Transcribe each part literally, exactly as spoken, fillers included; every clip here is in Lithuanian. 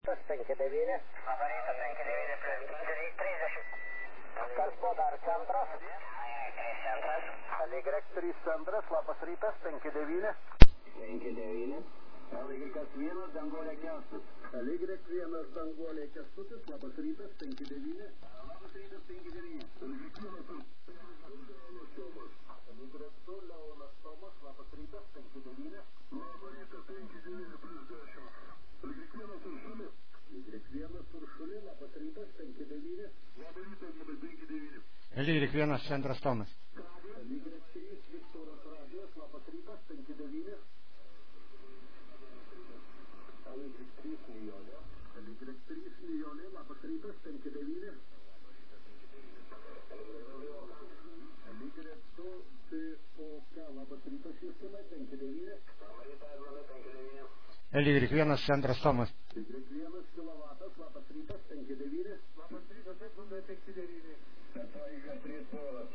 penki devyni. Labarytas penki devyni plus trisdešimt. Karpo dar centras. trys centras. Y trys centras, labas rytas, penki devyni. penki devyni. Y vienas, Danguolė Kęstutis. Y vienas, Danguolė Kęstutis, labas rytas, penki devyni. Labas rytas, penki devyni. Y du, Leonas Tomas, labas rytas, penki devyni. Labas rytas, penki devyni plus dešimt. Y vienas Uršulė. Y vienas Uršulė, labas rytas, penki devyni. Labas rytas, penki devyni. Y vienas centras Tomas. Y trys Viktoras Radijas, labas rytas, penki devyni. Y trys Nijolė. Y trys Nijolė, labas rytas, penki devyni. Y du B O K, labas rytas, Justinai, penki devyni. Labas rytas, penki devyni. Y vienas centras Tomas. Y vienas kilovatas, labas rytas, penki devyni. Labas rytas, penki devyni. Y trys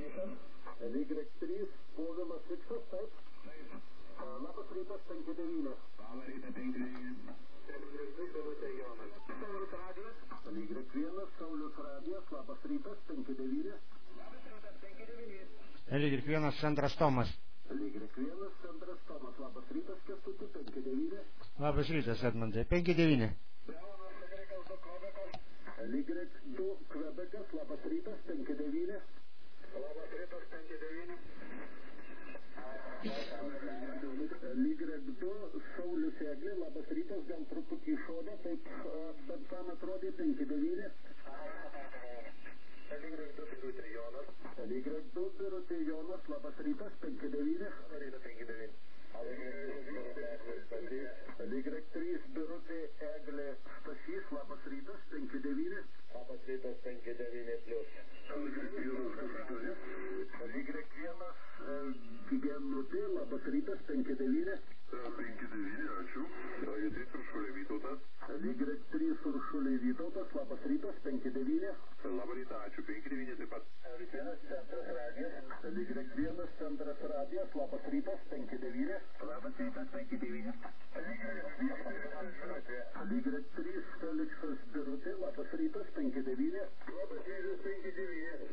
Povilas Fiksas, taip. Labas rytas, penki devyni. Labas rytas, penki devyni. Saulius Radijas. Y vienas Saulius Radijas, labas rytas, penki devyni. Labas rytas, penki devyni. Y vienas centras Tomas. Y vienas centras Tomas, labas rytas, Kęstuti, penki devyni. Labas rytas, Edmundai, penki devyni. Y du Kvebekas, labas rytas, penki devyni. Labas rytas, penki devyni. Y du Saulius Eglė, labas rytas, gal truputį šodę, taip man atrodė, penki devyni. Y du Birutė Jonas. Y du Birutė Jonas, labas rytas, penki devyni. Labas rytas, penki devyni. Y trys Birutė Eglė Stasys, labas rytas, penki devyni. Labas rytas, penki devyni plus. Y vienas Genutė, labas rytas, penki devyni. penki devyni, ačiū. Y trys Uršulė Vytautas. Y trys Uršulė Vytautas, labas rytas, penki devyni. Labą rytą, ačiū. penki devyni taip pat. Y vienas centras Radijas. Y vienas centras Radijas, labas rytas, penki devyni. Labas rytas, penki devyni. Y trys Feliksas Birutė, labas rytas, penki devyni. Labas rytas, penki devyni.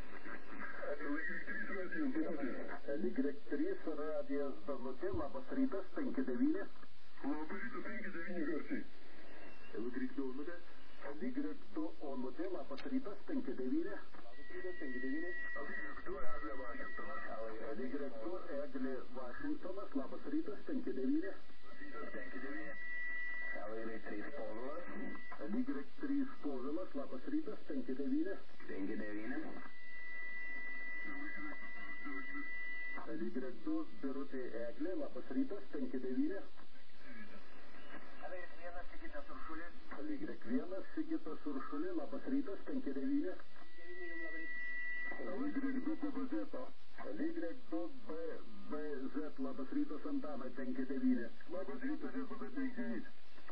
Y trys Radijas Danutė, labas rytas, penki devyni. Labą rytą, penki devyni garsiai. Y du Onutė, labas rytas, penki devyni. Labas rytas, penki devyni. Y du Eglė Vašingtonas. Y du Eglė Vašingtonas, labas rytas, penki devyni. penki devyni. Y trys Povilas. Y trys Povilas, labas rytas, penki devyni. penki devyni. Y du Birutė Eglė, labas rytas, penki devyni. Y vienas Sigitas Uršulė. Y vienas Sigitas Uršulė, labas rytas, penki devyni. Y du B B Z. Y du B B Z, labas rytas, Antanai, penki devyni. Labas rytas, Edmundai, penki devyni.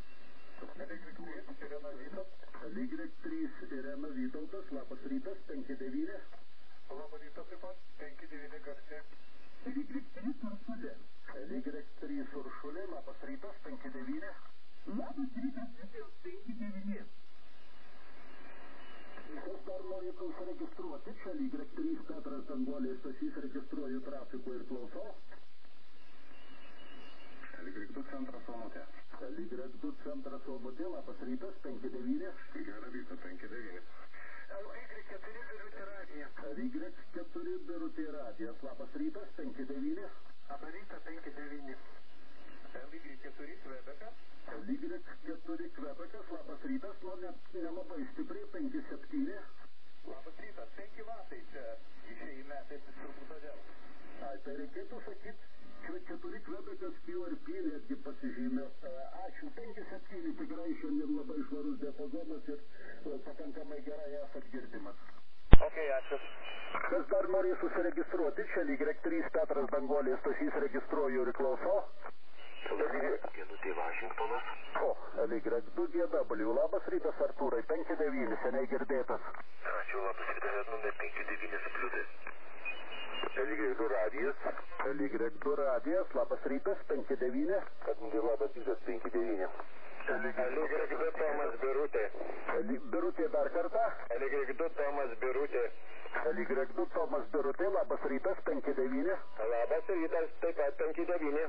Y trys Irena Vytautas, labas rytas, penki devyni. Labą rytą taip pat, penki devyni garsiai. Y trys Uršulė, labas rytas, penki devyni. Labas rytas, penki devyni. Kas dar norėtų užsiregistruoti? Čia Y trys Petras Danguolė Stasys, registruoju trafiko ir klausau. Y du centras Onutė. Y du centras Onutė, labas rytas, penki devyni. Gerą rytą, penki devyni. Y keturi Birutė Radijas. Y keturi Birutė Radijas, labas rytas, penki devyni. Labas rytas, penki devyni. Y keturi Kvebekas. Y keturi Kvebekas, labas rytas, nu net nelabai stipriai, penki septyni. Labas rytas, penki vatai čia išėjime, taip turbūt todėl. Ai, tai reikėtų sakyti, keturi Kvebekas Q R P netgi pasižymė. Ačiū, penki septyni, tikrai šiandien labai švarus diapazonas ir pakankamai gerai esat girdimas. Ok, ačiū. Kas dar norės susiregistruoti? Čia Y trys Petras Danguolė Stasys, registruoju ir klausau. Genutė Vašingtonas. O, Y du G W, labas rytas Artūrai, penki devyni, seniai girdėtas. Ačiū, labas rytas, Edmundai, penki devyni supliūdė. Y du Radijas. Y du Radijas, labas rytas, penki devyni. Edmundai, labas rytas, penki devyni. Lyg du Tomas Birutė. Birutė dar kartą. Lyg du Tomas Birutė. Lyg du Tomas Birutė, labas rytas, penki devyni. Labas rytas, taip pat penki devyni.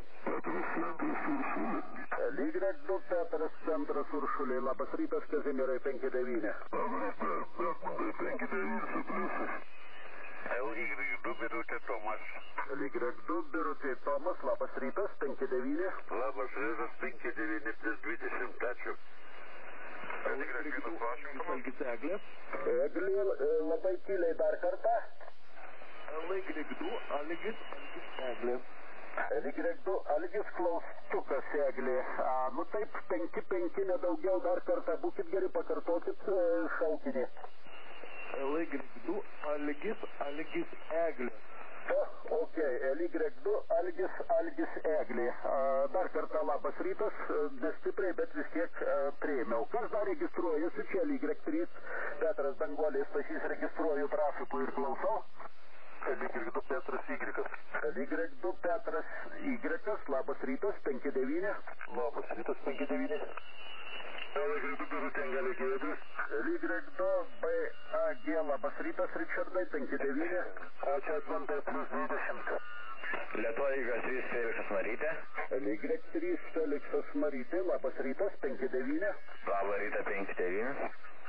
Lyg du Petras Centras Uršulė, labas rytas, Kazimierai, penki devyni. penki devyni su pliusais. Lyg du Birutė Tomas. Lyg du Birutė Tomas, labas rytas, penki devyni. Labas rytas, penki devyni plus dvidešimt, ačiū. Lyg vienas Vašingtonas. Eglė. Eglė, labai tyliai dar kartą. Lyg du Algis Eglė. Lyg du Algis Klaustukas Eglė. A, nu taip, penki penki nedaugiau dar kartą. Būkit geri, pakartokit šaukinį. Lyg du Algis Algis Eglė. O, ok, lyg du Algis Algis Eglė. A, dar kartą labas rytas, nestipriai, bet vis tiek prieimiau. Kas dar registruojasi čia, lyg trys, Petras Danguolės, Stasys registruoju trafikų ir klausau. Lyg du Petras Y. Lyg du Petras Y, labas rytas, penki devyni. Labas rytas, penki devyni. Lyg du Birutė Angelė. Lyg du B A G, labas rytas, Ričardai, penki devyni. Ačiū Edmundai, plus dvidešimt. Lietuvoje Gatvės Feliksas Marytė. Lyg trys Feliksas Marytė, labas rytas, penki devyni. Labą rytą, penki devyni.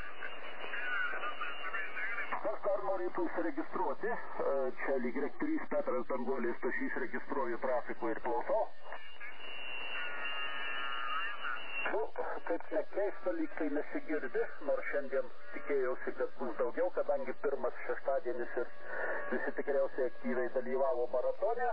Kas dar norėtų užsiregistruoti? Čia lyg trys Petras Danguolės, Stasys registruoju trafikų ir klausau. Nu, kaip nekeista, lyg tai nesigirdi, nors šiandien tikėjausi, kad bus daugiau, kadangi pirmas šeštadienis ir visi tikriausiai aktyviai dalyvavo maratone.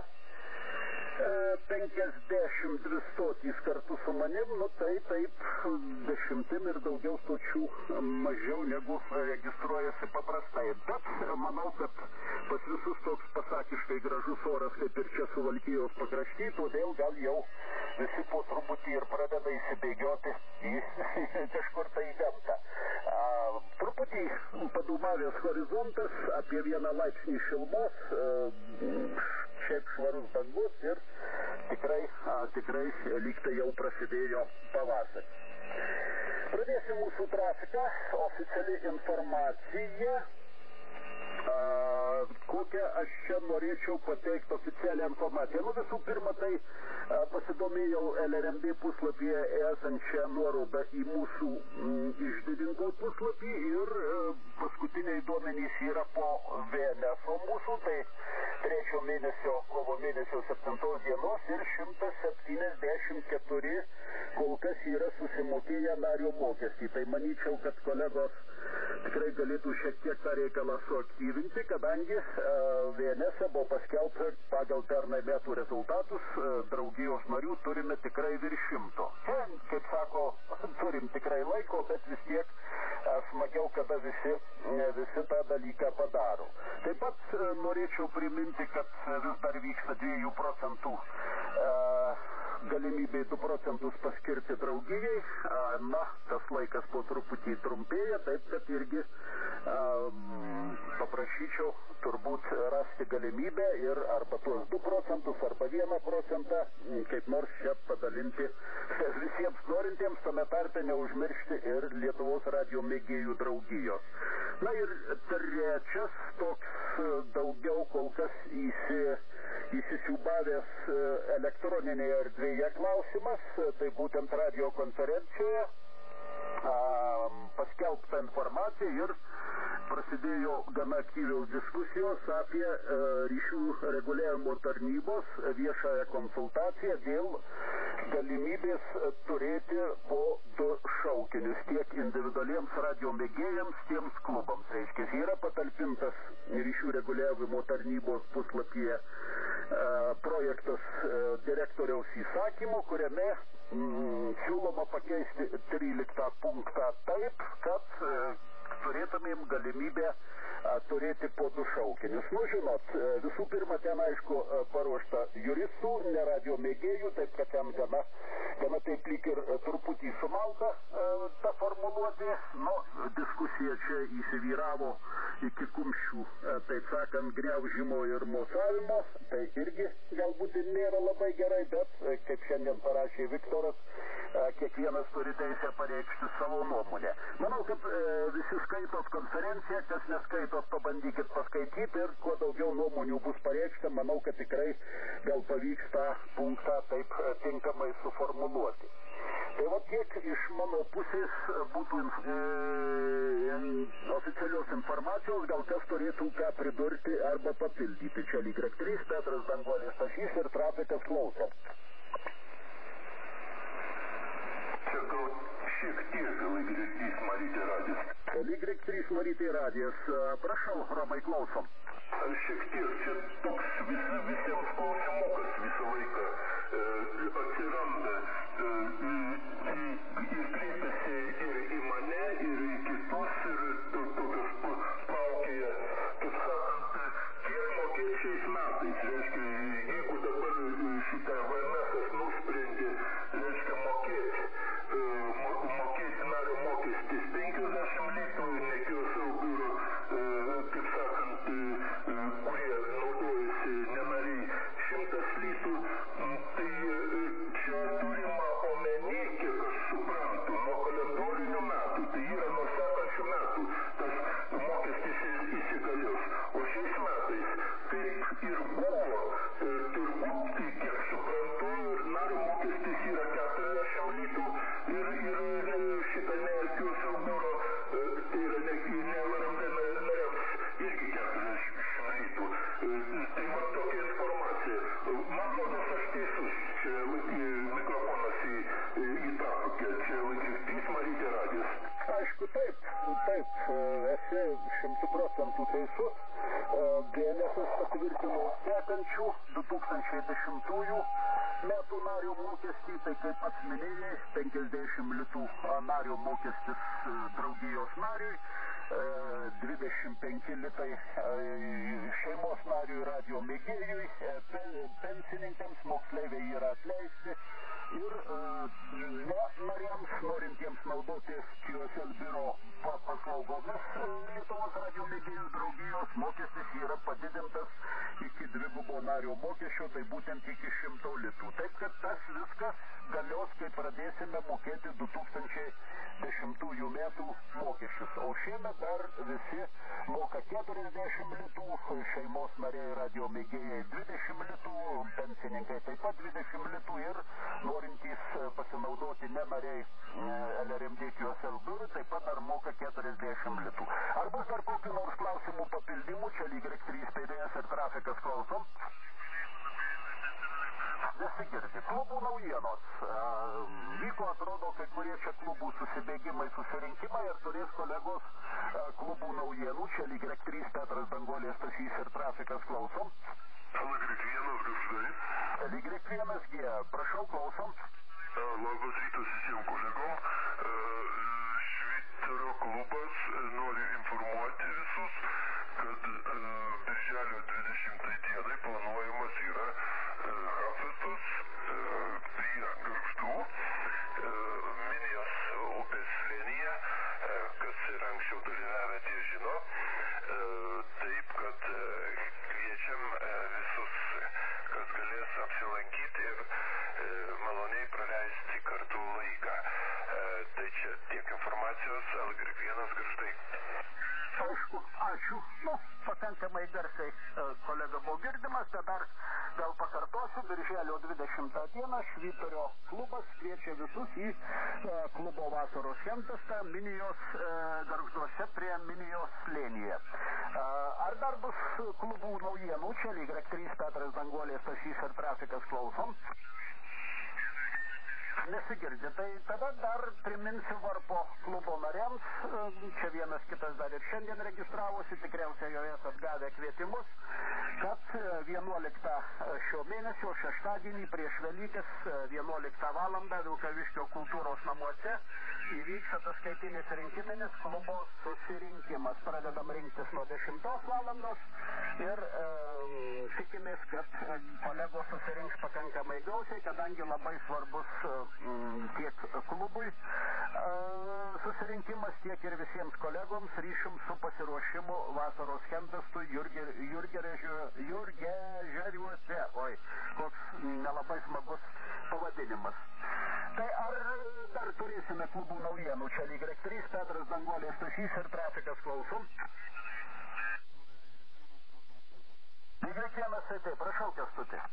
penkiasdešimt dvi stotys kartu su manim, nu tai taip, dešimtim ir daugiau stočių mažiau negu registruojasi paprastai. Bet manau, kad pas visus toks pasakiškai gražus oras, kaip ir čia Suvalkijos pakrašty, todėl gal jau visi po truputį ir pradeda įsibėgioti į kažkur tai gamtą. A, truputį padūmavęs horizontas, apie vieną laipsnį šilumos, šiaip švarus dangus ir tikrai, a, tikrai lygtai jau prasidėjo pavasaris. Pradėsim mūsų trafiką, oficiali informacija. A, kokią aš čia norėčiau pateikti oficialią informaciją. Nu, visų pirma, tai a, pasidomėjau L R M D puslapyje esančią nuorodą į mūsų m, išdidinto puslapį ir a, paskutiniai duomenys yra po V N F O mūsų, tai trečio mėnesio, kovo mėnesio septintos dienos ir šimtas septyniasdešimt keturi kol kas yra susimokėję nario mokestį. Tai manyčiau, kad kolegos tikrai galėtų šiek tiek tą reikalą suaktyvinti, kadangi uh, V N S buvo paskelbta pagal pernai metų rezultatus, uh, draugijos narių turime tikrai virš šimto. Čia, kaip sako, turim tikrai laiko, bet vis tiek uh, smagiau, kada visi, uh, visi tą dalyką padaro. Taip pat uh, norėčiau priminti, kad vis dar vyksta dviejų procentų uh, galimybė du procentus paskirti draugijai. Uh, na, tas laikas po truputį trumpėja, taip kad irgi um, paprašyčiau turbūt rasti galimybę ir arba tuos du procentus, arba vieną procentą, kaip nors čia padalinti visiems norintiems, tame tarpe neužmiršti ir Lietuvos radijo mėgėjų draugijos. Na ir trečias toks daugiau kol kas įsi, įsisiūbavęs elektroninėje erdvėje klausimas, tai būtent radio konferencijoje paskelbta informacija ir prasidėjo gana aktyvios diskusijos apie e, ryšių reguliavimo tarnybos viešąją konsultaciją dėl galimybės turėti po du šaukinius tiek individualiems radio mėgėjams, tiems klubams. Reiškia, yra patalpintas ryšių reguliavimo tarnybos puslapyje e, projektas e, direktoriaus įsakymo, kuriame mm, siūloma pakeisti tryliktą punktą taip, kad e, turėtumėm galimybę a, turėti po du šaukinius. Nu, žinot, visų pirma, ten aišku paruošta juristų, ne radio mėgėjų, taip kad ten gana, gana taip lyg ir truputį sumalta a, ta formuluotė. Nu, diskusija čia įsivyravo iki kumščių, a, taip sakant, griaužimo ir mosavimo. Tai irgi galbūt ir nėra labai gerai, bet, kaip šiandien parašė Viktoras, a, kiekvienas turi teisę pareikšti savo nuomonę. Manau, kad e, visi skaitot konferenciją, kas neskaitot, pabandykit paskaityti ir kuo daugiau nuomonių bus pareikšta, manau, kad tikrai gal pavyks tą punktą taip e, tinkamai suformuluoti. Tai va tiek iš mano pusės būtų e, oficialios informacijos, gal kas turėtų ką pridurti arba papildyti. Čia lyg trys, Petras Danguolės Stasys ir trafikas klauso. Čia gal šiek tiek L trys Marytė radijas. L trys Marytė radijas. Prašau, Romai, klausom. Šiek tiek čia toks vis, visiems klausimukas visą laiką e, atsiranda e, ir kreipiasi ir į mane, ir į kitus, ir to, tokios plaukėja, kaip sakant, kiek mokėti šiais metais, reiškia, jeigu dabar šitą V M S nusprendė, reiškia, mokėti, e, mokėti nario mokestis penkiasdešimt litų, nekės biuro, e, kaip sakant, e, kurie naudojasi nenariai šimtas litų, tai čia turima omeny, kiek aš suprantu, nuo kalendorinių metų, tai yra nuo sekančių metų tas mokestis įsigalios. O šiais metais, kaip ir buvo, turbūt, kiek suprantu, nario mokestis yra keturiasdešimt litų ir, ir šitą neerkius biuro, tai yra ne, ne V R M D nariams irgi keturiasdešimt litų. Tai va tokia informacija. Man rodos, aš teisus. Čia mikrofonas į, į trapukę. Čia L trys Marytė radijas. Aišku, taip, taip, esi šimtų procentų teisus. D N S patvirtino sekančių du tūkstančiai dešimtųjų metų nario mokestį, tai kaip pats minėjai, penkiasdešimt litų nario mokestis draugijos nariui, dvidešimt penki litai šeimos nariui radio mėgėjui, pensininkams, moksleiviai yra atleisti ir ne nariams, norintiems naudotis Q S L biuro paslaugomis Lietuvos radio mėgėjų draugijos mokestis yra padidintas iki dvigubo nario mokesčio, tai būtent iki šimto litų. Taip, kad tas viskas galios, kai pradėsime mokėti du tūkstančiai dešimtųjų metų mokesčius. O šiemet dar visi moka keturiasdešimt litų, šeimos nariai radio mėgėjai dvidešimt litų, pensininkai taip pat dvidešimt litų ir norintys pasinaudoti nenariai L R M D Q S L biurui taip pat dar moka keturiasdešimt litų. Ar bus dar kokių nors klausimų papildymų? Čia lyg trys P D S ir trafikas klausom. Nesigirdi. Klubų naujienos. Vyko, atrodo, kai kurie čia klubų susibėgimai, susirinkimai ir turės kolegos klubų naujienų. Čia lyg trys Petras Danguolės Stasys ir trafikas klausom. L vienas gaždai. Lyg vienas G. Prašau, klausom. Labas rytas visiems kolegom. Švyturio klubas nori informuoti visus, kad birželio dvidešimtai dienai planuojamas yra Hafetas prie Gargždų, Minijos upės slėnyje, kas ir anksčiau dalyvavę, tie žino. Taip, kad kviečiam visus, kas galės apsilankyti ir maloniai praleisti kartu laiką. Tai čia tiek informacijos, L vienas Gargždai. Aišku, ačiū. Nu, pakankamai garsiai kolega buvo girdimas, bet dar gal pakartosiu, birželio dvidešimtą dieną Švyturio klubas kviečia visus į klubo vasaros šventę Minijos Gargžduose prie Minijos slėnyje. Ar dar bus klubų naujienų? Čia lyg trys Petras Danguolės Stasys ir trafikas klausom. Nesigirdi. Tai tada dar priminsiu varpo klubo nariams. Čia vienas kitas dar ir šiandien registravosi, tikriausiai jau esat gavę kvietimus, kad vienuoliktą šio mėnesio šeštadienį prieš Velykas vienuoliktą valandą Vilkaviškio kultūros namuose įvyks ataskaitinis rinkiminis klubo susirinkimas. Pradedam rinktis nuo dešimtos valandos ir e, tikimės, kad kolegos susirinks pakankamai gausiai, kadangi labai svarbus m, tiek klubui e, susirinkimas, tiek ir visiems kolegoms ryšim su pasiruošimu vasaros chempestui Jurgežeriuose. Oi, koks nelabai smagus pavadinimas. Tai ar dar turėsime klubų naujienų? Čia lyg trys, Petras Danguolė, Stasys ir trafikas, klausom. Lyg vienas, tai taip, prašau, Kęstutį.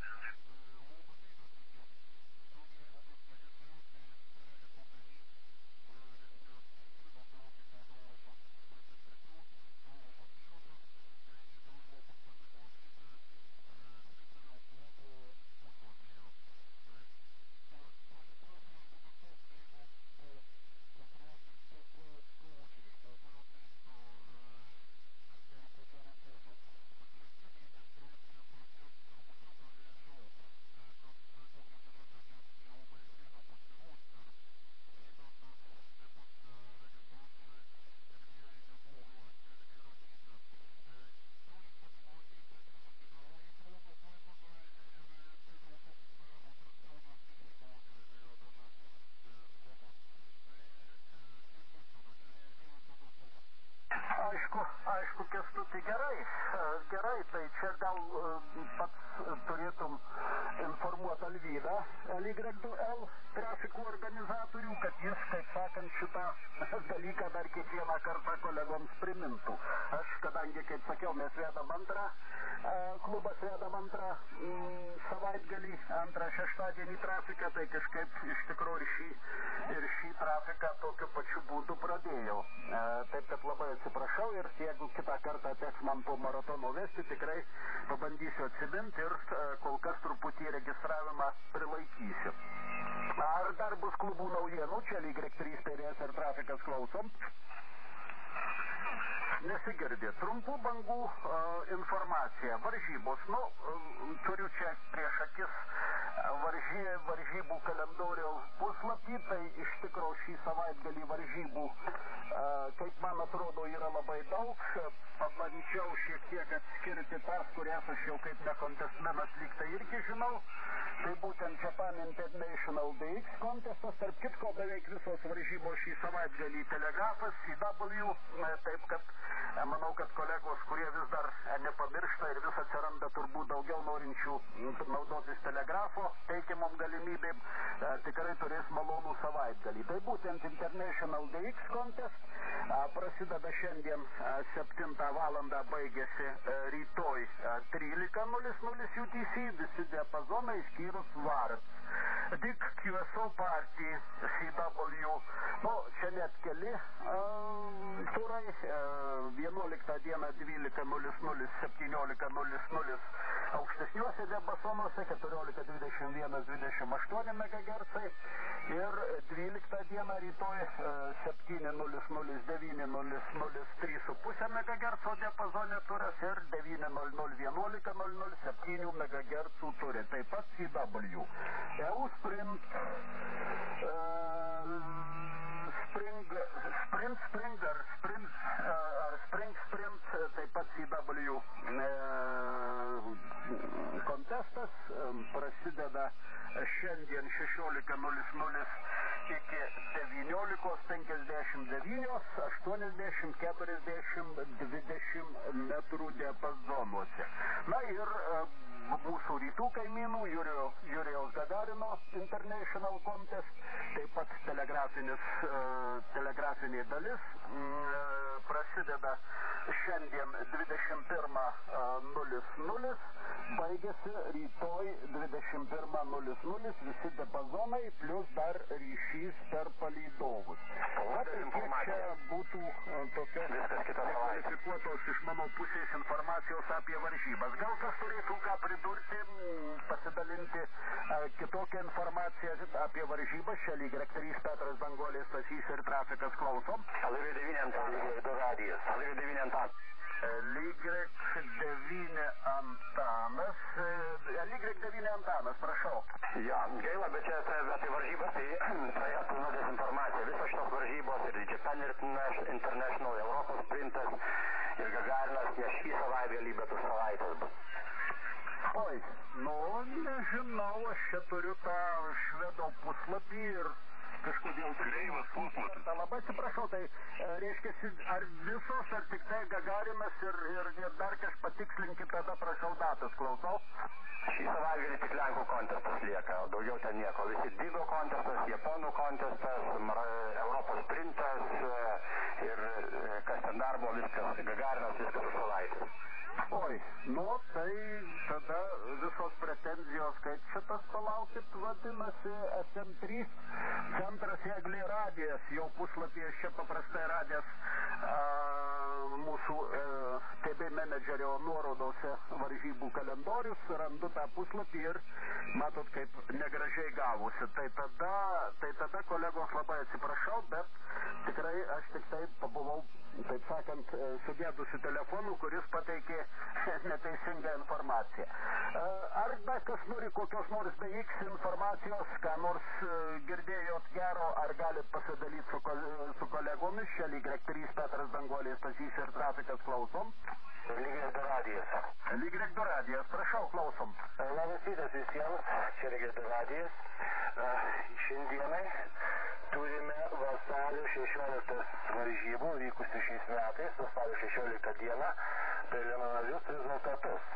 Aišku, aišku, Kęstuti, gerai, gerai, tai čia gal pats turėtum informuoti Alvydą L Y du L trafikų organizatorių, kad jis, kaip sakant, šitą dalyką dar kiekvieną kartą kolegoms primintų. Aš, kadangi, kaip sakiau, mes vedam antrą, klubas vedam antrą m, savaitgalį, antrą šeštadienį trafiką, tai kažkaip iš tikrųjų ir šį, ir šį trafiką tokiu pačiu būdu pradėjau. E, taip, kad labai atsiprašau ir jeigu kitą kartą teks man po maratono vesti, tikrai pabandysiu atsiminti ir e, kol kas truputį registravimą prilaikysiu. Ar dar bus klubų naujienų? Čia lyg trys P R S ir trafikas, klausom. Nesigirdi. Trumpų bangų uh, informacija. Varžybos. Nu, uh, turiu čia prieš akis varžy, varžybų kalendoriaus puslapį. Tai iš tikrųjų šį savaitgalį varžybų, uh, kaip man atrodo, yra labai daug. Pabandžiau šiek tiek atskirti tas, kurias aš jau kaip nekontestmenas lyg tai irgi žinau. Tai būtent Japan International D X kontestas, tarp kitko beveik visos varžybos šį savaitgalį telegrafas, C W, taip kad manau, kad kolegos, kurie vis dar nepamiršta ir vis atsiranda turbūt daugiau norinčių naudotis telegrafo teikiamom galimybėm, tikrai turės malonų savaitgalį. Tai būtent International D X kontest prasideda šiandien septintą valandą, baigėsi rytoj trylika nulis nulis U T C, visi diapazonai skyrus Varts. Dik Q S O Party, C W, nu, čia net keli uh, turai, uh, vienuoliktą dieną dvylika nulis nulis, septyniolika nulis nulis aukštesniuose diapasonuose, keturiolika dvidešimt vienas dvidešimt aštuoni megahercai ir dvyliktą dieną rytoj uh, septyni nulis nulis, devyni nulis nulis, trys su puse megaherco diapazone turas ir devyni nulis nulis, vienuolika nulis nulis, septyni megahercų turi, taip pat C W. E U Sprint, uh, Spring, Sprint Springer, Sprint, uh, Spring Sprint, taip pat C W uh, kontestas um, prasideda šiandien šešiolika nulis nulis iki devyniolikos penkiasdešimt devynios, aštuoniasdešimt, keturiasdešimt, dvidešimt metrų diapazonuose. Na ir uh, mūsų rytų kaimynų Jurijaus Gagarino International Contest, taip pat telegrafinis, uh, telegrafinė dalis uh, prasideda šiandien dvidešimt pirmą nulis nulis baigėsi rytoj dvidešimt pirmą nulis nulis, visi diapazonai, plus dar ryšys per palydovus. O tai kiek čia būtų tokios nekvalifikuotos iš mano pusės informacijos apie varžybas. Gal kas turėtų ką pridurti, pasidalinti kitokią informaciją apie varžybas. Čia lyg rektorys Petras Danguolė, Stasys ir Trafikas klausom. Lyg devyni Antanas. Du radijas. Lyg devyni Antanas. Lyg devyni Antanas. Lyg devyni Antanas, prašau. Jo, gaila, bet čia apie varžybas, tai praėjo pilna dezinformacija. Visos šitos varžybos ir Japan International, Europos sprintas ir Gagarinas ne šį savaitgalį, bet už savaitės bus. Oi, nu, nežinau, aš čia turiu tą švedo puslapį ir kažkodėl kreivas puslapis. Labai atsiprašau, tai reiškia, ar visos, ar tik tai Gagarinas ir, ir, ir dar kažkaip patikslinkit, tada prašau datas, klausau. Šį savaitgalį tik Lenkų kontestas lieka, o daugiau ten nieko. Visi Digo kontestas, Japonų kontestas, Europos sprintas ir kas ten dar buvo, viskas, Gagarinas, viskas už savaitės. Oi, nu tai tada visos pretenzijos, kaip šitas palaukit, vadinasi S M trys, centras Eglė radijas, jau puslapyje čia paprastai radijas a, mūsų a, T B menedžerio nuorodose varžybų kalendorius, randu tą puslapį ir matot, kaip negražiai gavosi. Tai tada, tai tada kolegos labai atsiprašau, bet tikrai aš tik tai pabuvau, taip sakant, sugėdusi telefonų, kuris pateikė neteisingą informaciją. Ar dar kas nori kokios nors B X informacijos, ką nors girdėjot gero, ar galit pasidalyti su, su kolegomis, čia lyg rektorys Petras Danguolė, Stasys ir Trafikas, klausom. Lyg du radijas. Lyg du radijas, prašau, klausom. Labas rytas visiems, čia lyg du radijas. Šiandienai turime vasario šešioliktos varžybų, vykusių šiais metais, vasario šešioliktą dieną, preliminarius rezultatus.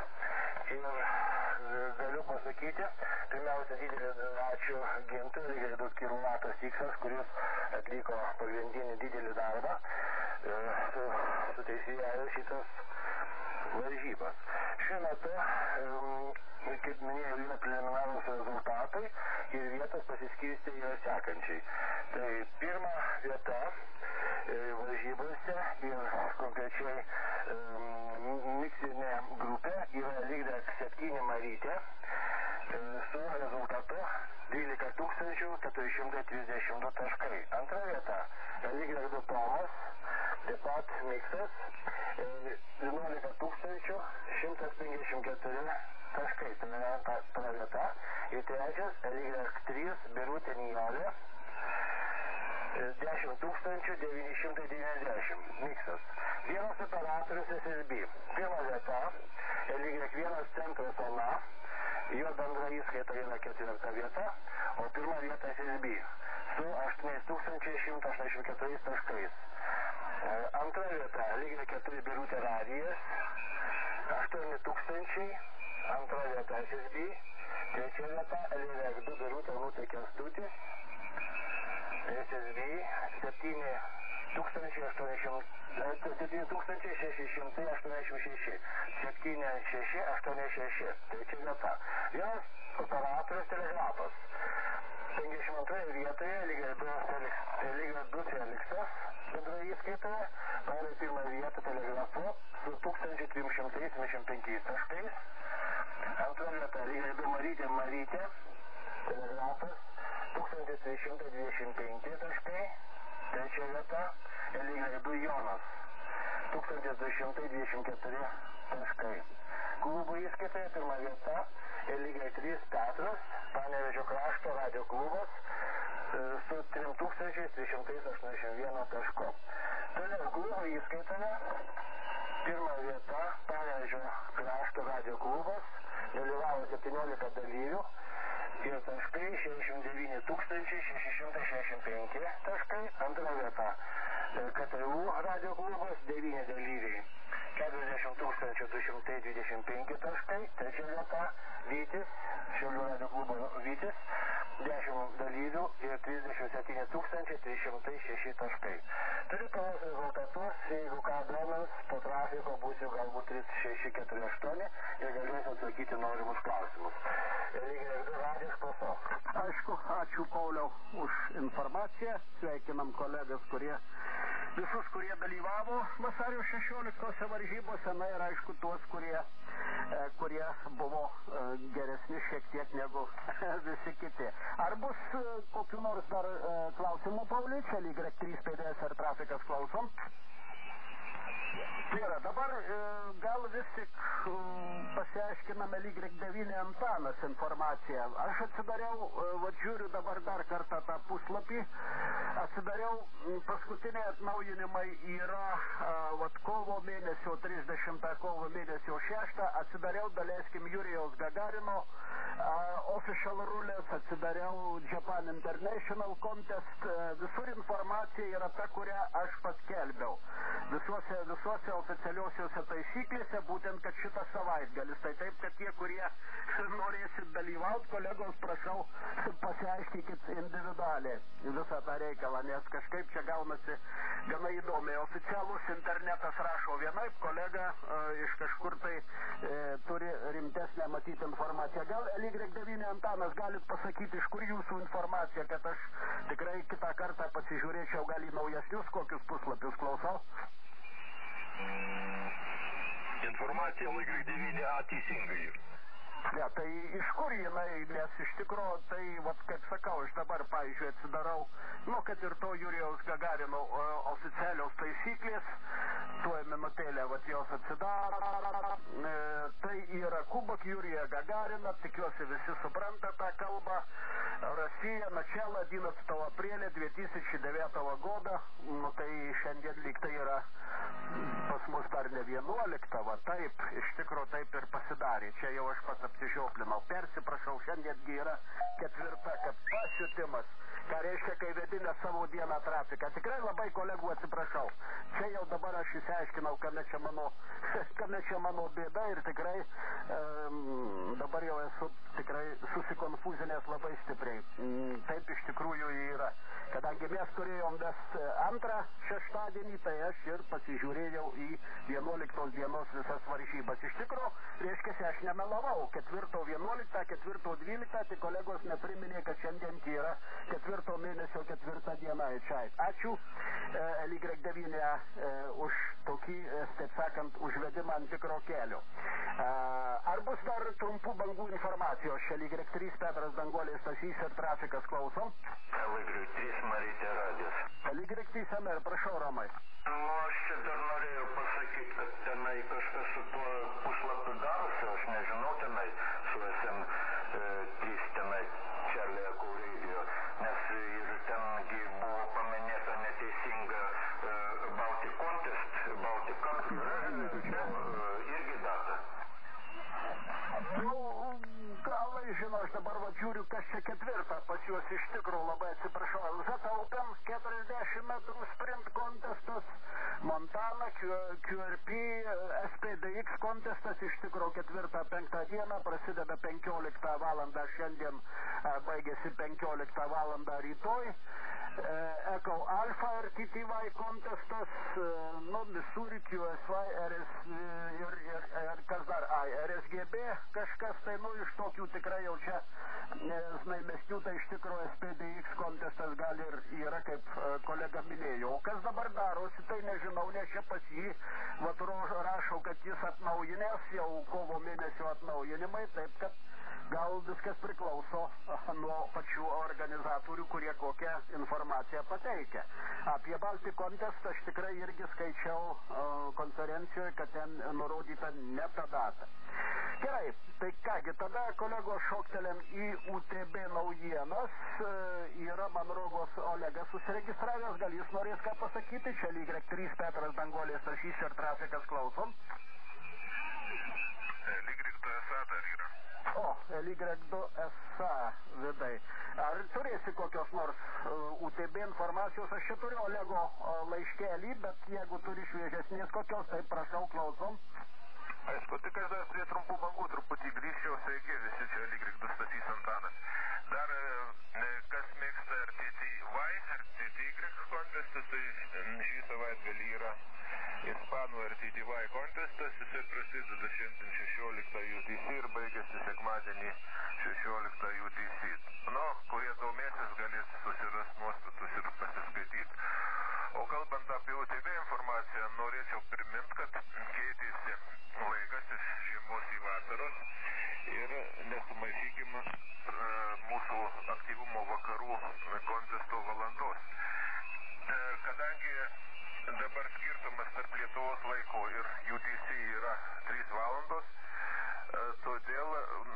Ir galiu pasakyti, pirmiausia, didelį ačiū Gintui, lygiai du kilovatas Iksas, kuris atliko pagrindinį didelį darbą, su, su teisėjai šitas varžybas. Šiuo metu, kaip minėjau, yra preliminarūs rezultatai ir vietos pasiskirstė yra sekančiai. Tai pirma vieta varžybose ir konkrečiai miksinė grupė yra Lygdek septyni Marytė su rezultatu dvylika tūkstančių keturi šimtai trisdešimt du taškai. Antra vieta Lygdek du Tomas, taip pat miksas, vienuolika tūkstančių šimtas penkiasdešimt keturi taškai. Tai yra ta vieta. Ir trečias Lygdek trys Birutė Nijolė, dešimt tūkstančių devyni šimtai devyniasdešimt, miksas. Vienas operatorius S S B. Pirma vieta, Lygdek vienas centras Ona, jo bendra įskaita yra ketvirta vieta, o pirma vieta S S B su aštuoni tūkstančiai šimtas aštuoniasdešimt keturiais taškais. Antra vieta, Lygdek keturi Birutė radijas, aštuoni tūkstančiai, antra vieta S S B, trečia vieta, Lygdek du Birutė Nutė Kęstutis, S S B septyni tūkstančiai šeši šimtai aštuoniasdešimt šeši, septyni šeši aštuoni šeši, trečia vieta. Vienas operatorius telegrafas. penkiasdešimt antroje vietoje Lygdek du Feliksas, bendroje įskaitoje, paėmė pirmą vietą telegrafu su tūkstantis trimis šimtais septyniasdešimt penkiais taškais. Antra vieta Lygdek du Marytė Marytė, telegrafas, tūkstantis trys šimtai dvidešimt penki taškai. Trečia vieta Lygdek du Jonas, tūkstantis du šimtai dvidešimt keturi taškai. Klubų įskaitoje pirma vieta Lygdek trys Petras, Panevėžio krašto radio klubas su trim tūkstančiais trys šimtai aštuoniasdešimt vienu tašku. Toliau klubų įskaitoje pirma vieta Panevėžio krašto radio klubas, dalyvavo septyniolika dalyvių. Ir taškai šešiasdešimt devyni tūkstančiai šeši šimtai šešiasdešimt penki taškai. Antra vieta K T U radio klubas, devyni dalyviai, keturiasdešimt tūkstančių du šimtai dvidešimt penki taškai, trečia vieta Vytis, Šiaulių radijo klubo Vytis, dešimt dalyvių ir trisdešimt septyni tūkstančiai trys šimtai šeši taškai. Turiu tavos rezultatus, jeigu ką duomens, po trafiko būsiu galbūt trys šeši keturi aštuoni ir galėsiu atsakyti norimus klausimus. Lygiai du radijas klausau. Aišku, ačiū Pauliau už informaciją, sveikinam kolegas, kurie visus, kurie dalyvavo vasario šešioliktosios varžybose, na ir aišku tuos, kurie, e, kurie buvo e, geresni šiek tiek negu visi kiti. Ar bus e, kokiu nors dar e, klausimų, Pauliui? Čia lyg trys P D S ar trafikas klausom? Tai yra, dabar e, gal vis tik e, pasiaiškiname lyg devyni Antanas informaciją. Aš atsidariau, e, va žiūriu dabar dar kartą tą puslapį, atsidariau, paskutiniai atnaujinimai yra e, vat kovo mėnesio trisdešimtą, kovo mėnesio šeštą, atsidariau, daleiskim, Jurijaus Gagarino e, official rules, atsidariau Japan International Contest, e, visur informacija yra ta, kurią aš paskelbiau. Visuose, visuose oficialiosiuose taisyklėse, būtent, kad šitas savaitgalis. Tai taip, kad tie, kurie norėsit dalyvauti, kolegos, prašau, pasiaiškykit individualiai visą tą reikalą, nes kažkaip čia gaunasi gana įdomiai. Oficialus internetas rašo vienaip, kolega e, iš kažkur tai e, turi rimtesnę matyti informaciją. Gal L Y devyni Antanas galit pasakyti, iš kur jūsų informacija, kad aš tikrai kitą kartą pasižiūrėčiau gal į naujesnius kokius puslapius, klausau. Informacija L Y devyni A teisingai. Ja, tai iš kur jinai, nes iš tikro, tai, vat, kaip sakau, aš dabar, pavyzdžiui, atsidarau, nu, kad ir to Jurijaus Gagarino o, oficialios taisyklės, tuoj minutėlę, vat, jos atsidaro, e, tai yra Kubok Jurija Gagarina, tikiuosi visi supranta tą kalbą, Россия, начало одиннадцатого апреля две тысячи девятого года, nu, tai šiandien lyg tai yra pas mus dar ne vienuoliktava, taip, iš tikro taip ir pasidarė, čia jau aš pats apsižioplinau, persiprašau, šiandiengi yra ketvirta, kad pasiutimas, ką reiškia, kai vedinė savo dieną trafiką, tikrai labai kolegų atsiprašau, čia jau dabar aš įsiaiškinau, kame čia mano, kame čia mano bėda ir tikrai um, dabar jau esu tikrai susikonfuzinęs labai stipriai, mm, taip iš tikrųjų yra, kadangi mes turėjom ves antrą šeštadienį, tai aš ir pasižiūrėjau į vienuoliktos dienos visas varžybas, iš tikro, reiškia, aš nemelavau, ketvirto vienuoliktą, ketvirto dvyliktą, tai kolegos nepriminė, kad šiandien yra ketvirto mėnesio ketvirtą dieną. Čia. Ačiū e, L Y devyni e, už tokį, e, taip sakant, užvedimą ant tikro kelio. E, ar bus dar trumpų bangų informacijos? Čia L Y trys Petras Danguolės, Stasys ir trafikas, klausom. L Y trys Marytė radijas. L Y trys M R, prašau, Romai. Nu, aš čia dar norėjau pasakyti, kad tenai kažkas su tuo puslapiu darosi, aš nežinau tenai su S M trys tenai Čerlė Kaurėdijo, nes ir tengi buvo paminėta neteisinga uh, Baltic Contest, Baltic Cup, uh, irgi data. Nu, galai, žinau, aš dabar va žiūriu, kas čia ketvirta pas juos iš tikro, labai atsiprašau. Z Open keturiasdešimt metrų sprint kontestas, Montana, Q R P, S P D X kontestas iš tikro ketvirtą, penktą dieną, prasideda penkioliktą valandą šiandien, baigėsi penkioliktą valandą rytoj. Echo Alpha R T T Y kontestas, nu, Missouri, Q S Y, R S ir, ir, ir kas dar, ai, R S G B, kažkas tai, nu, iš tokių tikrai jau čia znaimesnių, tai iš tikro S P D X kontestas gal ir yra, kaip kolega minėjo. O kas dabar darosi, tai nežinau, nes čia pas jį, vat rašau, kad jis atnaujinės, jau kovo mėnesio atnaujinimai, taip kad gal viskas priklauso nuo pačių organizatorių, kurie kokią informaciją pateikia. Apie Baltic Contest aš tikrai irgi skaičiau uh, konferencijoje, kad ten nurodyta ne ta data. Gerai, tai kągi, tada kolegos šoktelėm į U T B naujienas. Uh, yra man rogos Olegas susiregistravęs, gal jis norės ką pasakyti, čia L Y trys Petras Danguolės, Stasys ir trafikas, klausom. L Y T S A dar yra. O, L Y du S A Vidai. Ar turėsi kokios nors U T B informacijos? Aš čia turiu Olego laiškelį, bet jeigu turi šviežesnės kokios, tai prašau, klausom. Aišku, tik aš dar prie trumpų bangų truputį grįžčiau, sveiki visi, čia L Y du Stasys Antanas. Dar kas mėgsta R T T Y, R T T Y kontestas, tai šį savaitgalį yra Ispanų R T T Y kontestas, jisai prasideda šiandien šešioliktą U T C ir baigėsi sekmadienį šešioliktą U T C. Nu, kurie domėsis, galės susirasti nuostatus ir pasiskaityti. O kalbant apie U T B informaciją, norėčiau priminti, kad keitėsi laikas iš žiemos į vasaros ir nesumaišykime mūsų aktyvumo vakarų kontesto valandos. Kadangi dabar skirtumas tarp Lietuvos laiko ir U T C yra trys valandos, todėl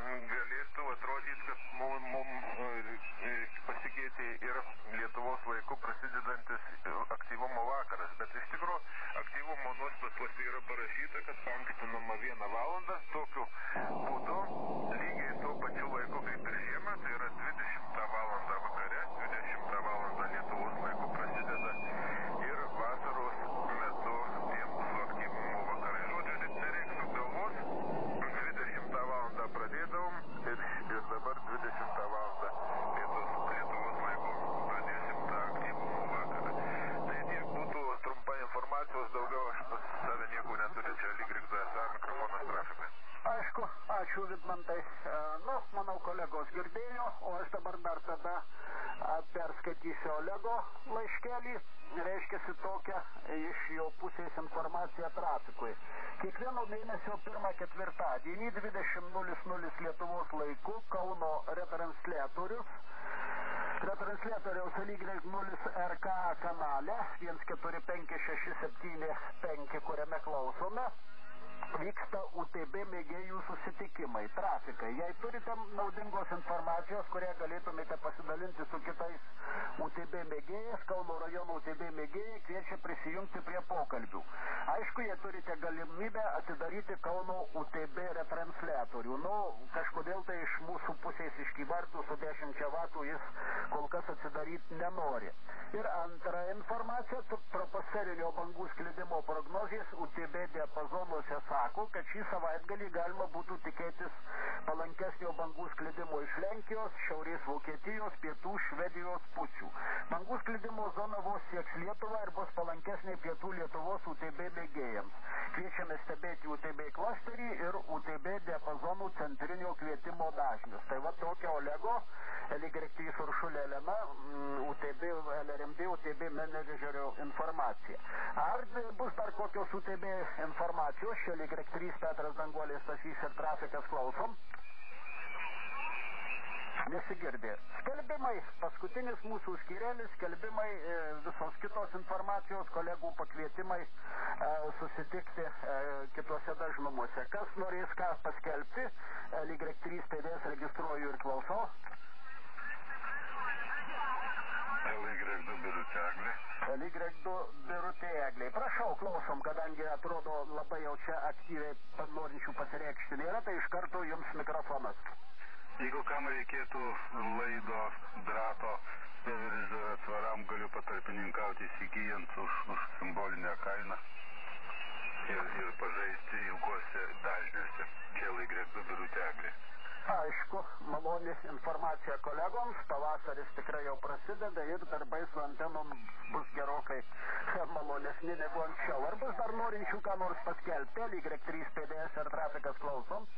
galėtų atrodyti, kad mums mum pasikeitė ir Lietuvos laiku prasidedantis aktyvumo vakaras, bet iš tikrųjų aktyvumo nuostatuose yra parašyta, kad paankstinama vieną valandą, tokiu būdu lygiai tuo pačiu laiku kaip ir žiemą, tai yra dvidešimtą valandą vakare, dvidešimtą valandą Lietuvos laiku prasideda ir vasaros metu tie mūsų aktyvumo vakarai. Žodžiu, nereiktų galvos, dvidešimtą valandą pradėdavom ir, ir dabar dvidešimtą valandą Lietuvos, Lietuvos laiko pradėsim tą aktyvumo vakarą. Tai tiek būtų trumpa informacijos, daugiau aš pas save nieko neturiu, čia L Y du S A mikrofonas trafikai. Aišku, ačiū Vidmantai. Nu, manau, kolegos girdėjo, o aš dabar dar tada perskaitysiu Olego laiškelį. Reiškiasi tokia iš jo pusės informacija trafikui. Kiekvieno mėnesio pirmą ketvirtadienį dvidešimt nulis nulis Lietuvos laiku Kauno retransliatorius retransliatoriaus L Y nulis R K kanale vienas keturi penki šeši septyni penki, kuriame klausome, vyksta U T B mėgėjų susitikimai, trafikai. Jei turite naudingos informacijos, kurią galėtumėte pasidalinti su kitais U T B mėgėjais, Kauno rajono U T B mėgėjai kviečia prisijungti prie pokalbių. Aišku, jei turite galimybę atidaryti Kauno U T B retransliatorių. Nu, kažkodėl tai iš mūsų pusės iš Kybartų su dešimčia vatų jis kol kas atsidaryti nenori. Ir antra informacija, troposferinio bangų sklidimo prognozijas U T B diapazonuose sako, kad šį savaitgalį galima būtų tikėtis palankesnio bangų sklidimo iš Lenkijos, Šiaurės Vokietijos, Pietų Švedijos pusių. Bangų sklidimo zona vos sieks Lietuvą ir bus palankesnė Pietų Lietuvos U T B mėgėjams. Kviečiame stebėti U T B klasterį ir U T B diapazonų centrinio kvietimo dažnius. Tai va tokia Olego, L Y trys Uršulė Elena, U T B, L R M D, U T B menedžerio informacija. Ar bus dar kokios U T B informacijos? L Y trys Petras Danguolės, Stasys ir trafikas klausom. Nesigirdė. Skelbimai, paskutinis mūsų skyrėlis, skelbimai, visos kitos informacijos, kolegų pakvietimai susitikti kitose dažnumuose. Kas norės ką paskelbti, L Y trys P D S registruoju ir klausau. L Y du Birutė Eglė. L Y du Birutė Eglė. Prašau, klausom, kadangi atrodo labai jau čia aktyviai norinčių pasireikšti nėra, tai iš karto jums mikrofonas. Jeigu kam reikėtų laido drato televizorių atsvaram, galiu patarpininkauti įsigijant už, už simbolinę kainą ir, ir pažaisti ilguose dažniuose. Čia L Y du Birutė Eglė. Aišku, maloni informacija kolegoms, pavasaris tikrai jau prasideda ir darbai su antenom bus gerokai malonesni negu anksčiau. Ar bus dar norinčių ką nors paskelbti? L Y trys P D S ir trafikas klausom.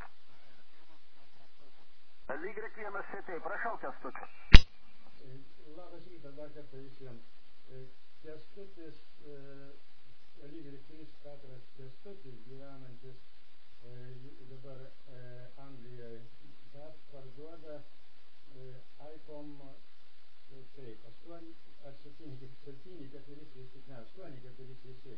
L Y vienas C T, prašau, Kęstuti. Labas rytas, dar kartą visiems. Kęstutis, L Y trys Petras Kęstutis, gyvenantis dabar Anglijoje, bet parduoda ICOM, taip, aštuoni, ar septyni, septyni, keturi, šeši, ne, aštuoni, keturi, šeši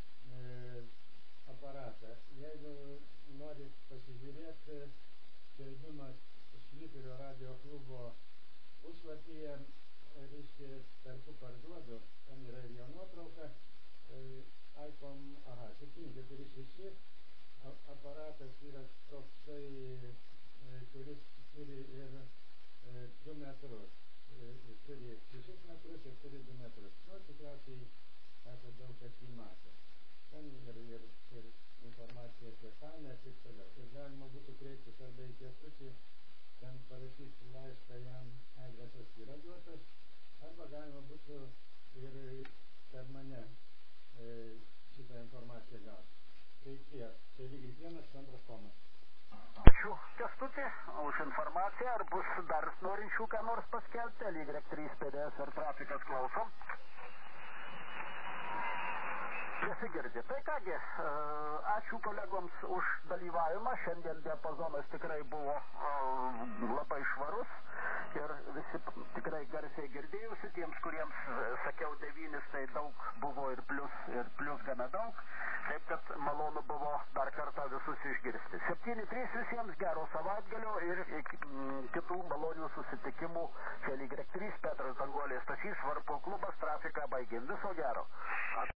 aparatą. Jeigu norit pasižiūrėti, skelbimas Švyturio radio klubo puslapyje, reiškia, perku parduodu, ten yra ir jo nuotrauka, ICOM, aha, septyni, keturi, šeši, aparatas yra toksai, kuris turi ir e, du metrus. E, turi šešis metrus ir turi du metrus. Nu, tikriausiai esate daug kas jį matę. Ten ir, ir, ir informacija apie kaną ir taip toliau. Ir galima būtų kreiptis arba į Kęstutį, ten parašyti laišką, jam adresas yra duotas, arba galima būtų ir per mane e, šitą informaciją gauti. Tai tiek, čia lygiai vienas centras Tomas. Ačiū Kęstutį už informaciją. Ar bus dar norinčių ką nors paskelbti? Lyg trys P D S ir trafikas klausom. Nesigirdi. Tai kągi, ačiū kolegoms už dalyvavimą. Šiandien diapazonas tikrai buvo labai švarus ir visi tikrai garsiai girdėjusi. Tiems, kuriems sakiau devynis, tai daug buvo ir plus, ir plus gana daug. Taip, kad malonu buvo dar kartą visus išgirsti. septyni trys visiems gero savaitgalio ir iki kitų malonių susitikimų. Čia lyg trys Petras Danguolės Stasys, Varpo klubas, trafiką baigėm. Viso gero.